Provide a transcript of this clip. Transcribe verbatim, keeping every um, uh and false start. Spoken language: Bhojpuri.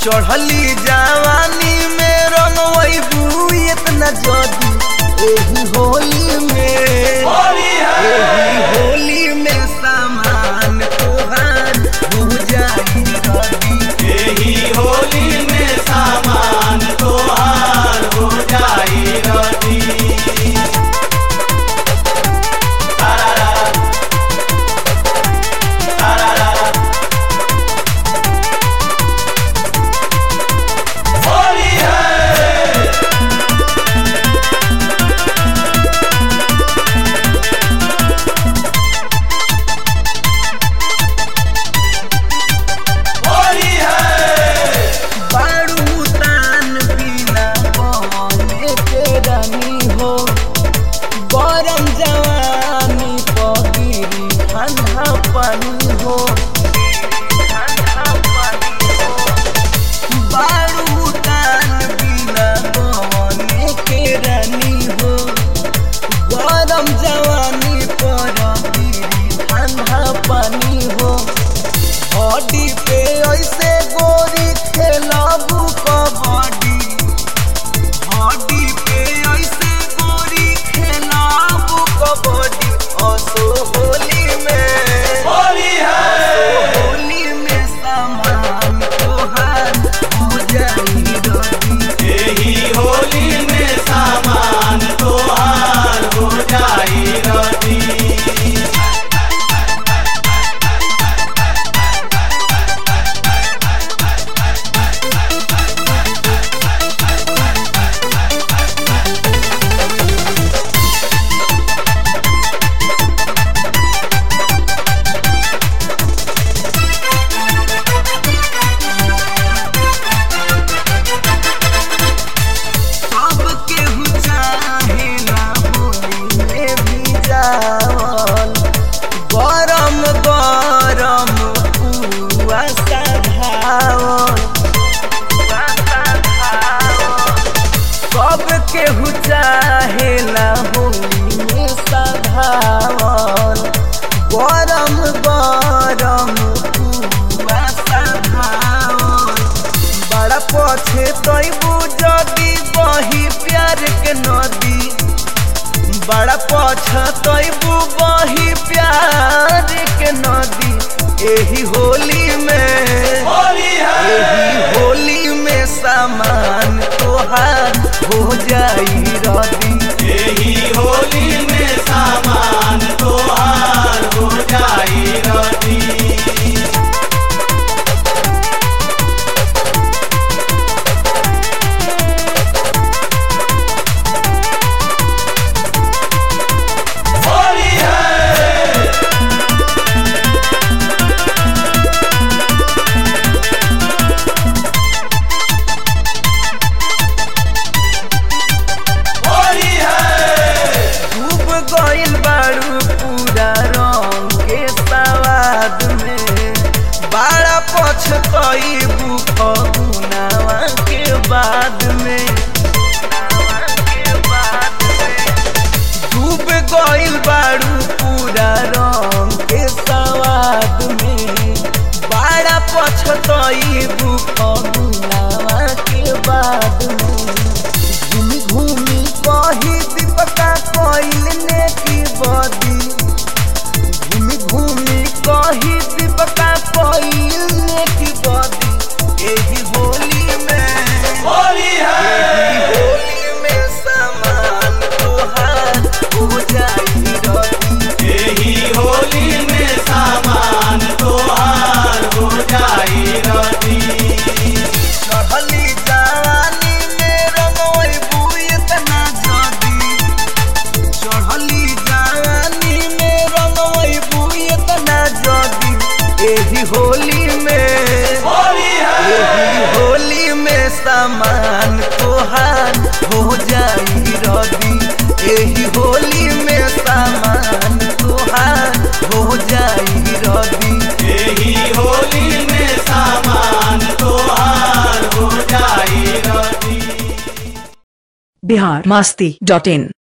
चढ़ली जवानी में रंगवई बू इतना जदी एही होली में होली है एही होली में सामान तोहार हो जाई रदी एही होली में सामान तोहार हो जाई रदी केहू चाहेला होली में साधावन गरम गरम पुआ साधावन बड़ा पछे तैबू जदी बही प्यार के नदी बड़ा पछ तैबू बही प्यार के नदी एही होली में होली है एही होली में सामान तोहार हो जाई रदी एही होली में सामान तोहार हो जाई रदी पछतईबू फगुनावा के बाद में डूब गइल बाड़ू पूरा रंग के सवाद में बड़ा पछतईबू फगुनावा के बाद में घूमी घूमी कही दीपका कइल ने की बदी घूमी घूमी कही दीपका कइल की बदी एही होली में होली है एही होली में सामान तोहार हो जाई रदी एही होली में सामान तोहार हो जाई रदी चढ़ली जवानी में रंगवई बू इतना जदी चढ़ली जवानी में रंगवई बू इतना जदी एही होली में होली है एही होली में सामान तोहार हो जाई रदी एही होली में सामान तोहार हो जाई रदी एही होली में सामान तोहार हो जाई रदी बिहार मस्ती डॉट इन।